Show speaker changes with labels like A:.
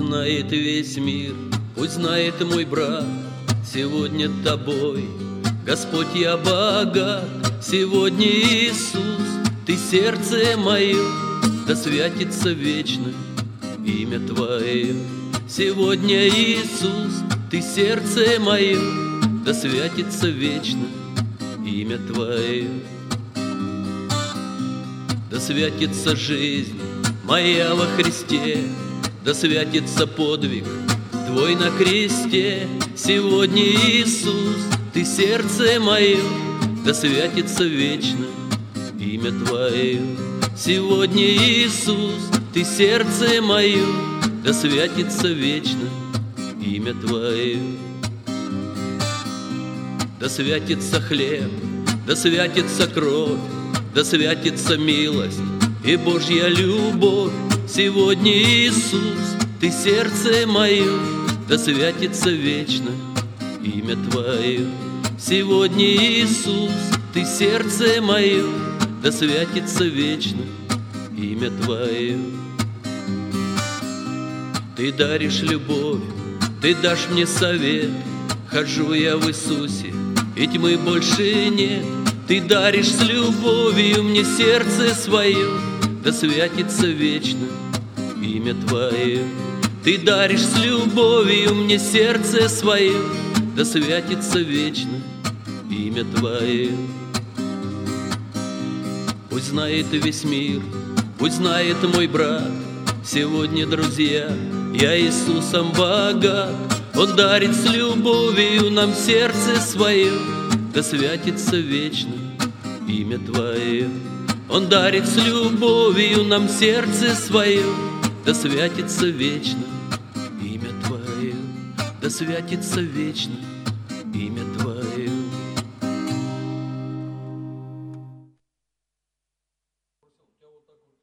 A: знает весь мир, пусть знает мой брат, сегодня тобой, Господь, я богат. Сегодня, Иисус, Ты сердце мое, да святится вечно имя Твое. Сегодня, Иисус, Ты сердце мое, да святится вечно имя Твое. Да святится жизнь моя во Христе, да святится подвиг Твой на кресте. Сегодня, Иисус, Ты сердце мое, да святится вечно имя Твое. Сегодня, Иисус, Ты сердце мое, да святится вечно имя Твое. Да святится хлеб, да святится кровь, да святится милость и Божья любовь. Сегодня, Иисус, Ты сердце мое, да святится вечно имя Твое. Сегодня, Иисус, Ты сердце мое, да святится вечно имя Твое. Ты даришь любовь, Ты дашь мне совет, хожу я в Иисусе, и тьмы больше нет. Ты даришь с любовью мне сердце свое, да святится вечно имя Твое. Ты даришь с любовью мне сердце свое, да святится вечно имя Твое. Пусть знает весь мир, пусть знает мой брат, сегодня, друзья, я Иисусом богат. Он дарит с любовью нам сердце свое, да святится вечно имя Твое. Он дарит с любовью нам сердце свое, да святится вечно имя Твое, да святится вечно имя Твое.
B: У тебя вот так вот